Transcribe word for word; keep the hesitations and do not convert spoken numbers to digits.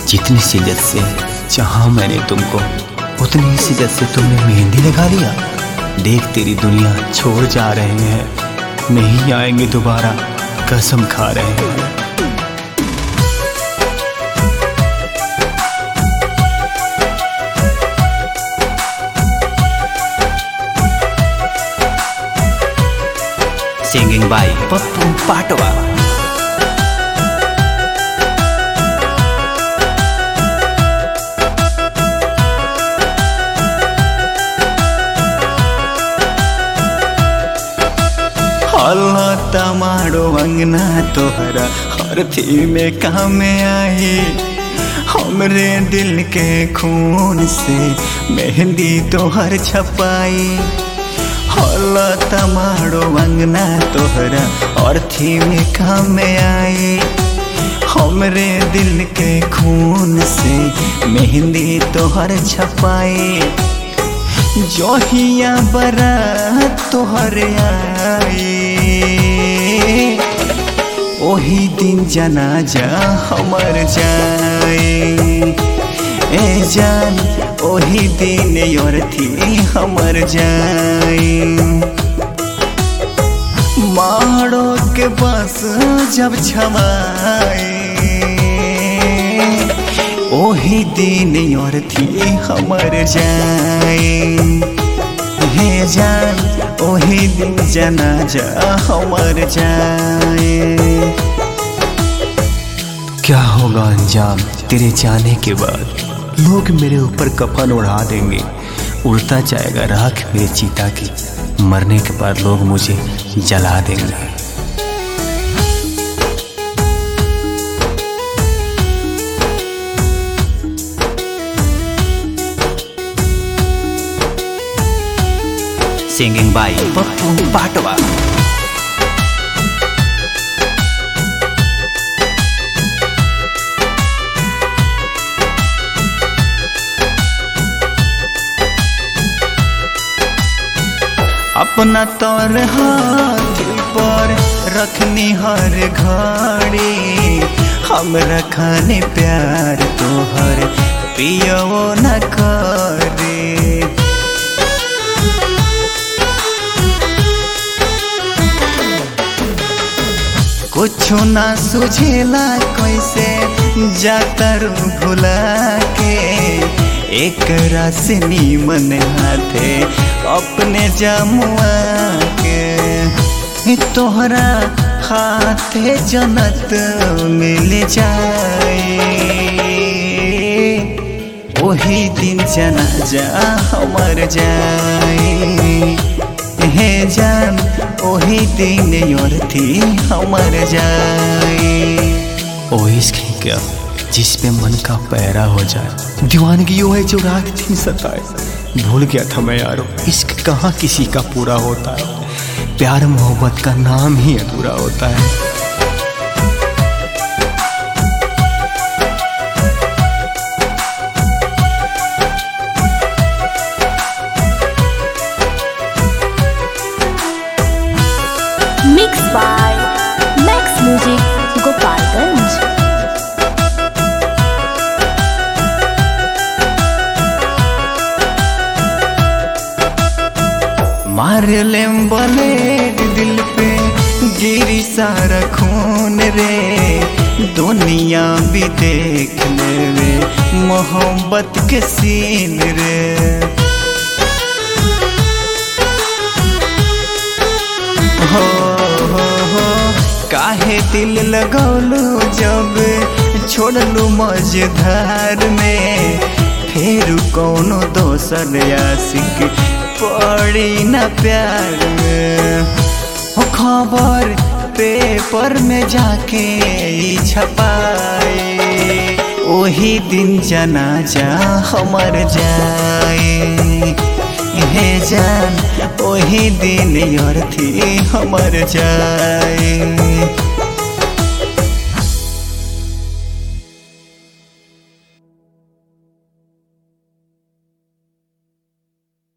जितनी शिद्दत से चाहा मैंने तुमको, उतनी ही शिद्दत से तुमने मेहंदी लगा लिया। देख तेरी दुनिया छोड़ जा रहे हैं, नहीं आएंगे दोबारा, कसम खा रहे हैं। Singing by Pappu Patwa. हल्ला तमाड़ो अंगना तोहरा हर थी में काम आई, हमरे दिल के खून से मेहंदी तोहर छपाई। हल्ला तमाड़ो अंगना तोहरा और थी में काम आई, हमरे दिल के खून से मेहंदी तोहर छपाई। जोहिया बरात तोहर आई, ओही दिन जनाजा हमर जाए। ए जान ओही दिन औरथी हमर जाए। माड़ो के बस जब छमाए, ओही दिन औरथी हमर जाए। हे जान ओही दिन जनाजा हमर जाए। क्या होगा अंजाम तेरे जाने के बाद? लोग मेरे ऊपर कफन उड़ा देंगे, उड़ता जाएगा राख मेरे चीता की। मरने के बाद लोग मुझे जला देंगे। Singing by Pappu Patwa. अपना तोर हाथ पर रखनी हर घड़ी, हम रखने प्यार तोहर पियो न करे। कुछो ना सुझेला कैसे जाता रू भुला के, एक रास नीमन हाथे अपने जमुआ के। तोहरा हाथे जन्नत मिल जाए, वही दिन जनाजा हमर जाए। हे जान ओही दिन औरथी हमर जाए। ओ इश्क है क्या जिस पे मन का पैरा हो जाए, दीवानगी वो है जो रात दिन सताए। भूल गया था मैं यारो, इश्क कहाँ किसी का पूरा होता है, प्यार मोहब्बत का नाम ही अधूरा होता है। Mix by Max music Gopalganj. मार लेम ब्लेड दिल पे गिरी सारा खून रे, दुनिया भी देख ले मोहब्बत के सीन रे। हो हो हो काहे दिल लगौलू जब छोड़लू मझधार में, फिर कौनो दोसर आशिक पड़ी न प्यार में। खबर पेपर में जाके छपाए, वही दिन जनाजा हमर जाए। हे जान वही दिन औरथी हमर जाए।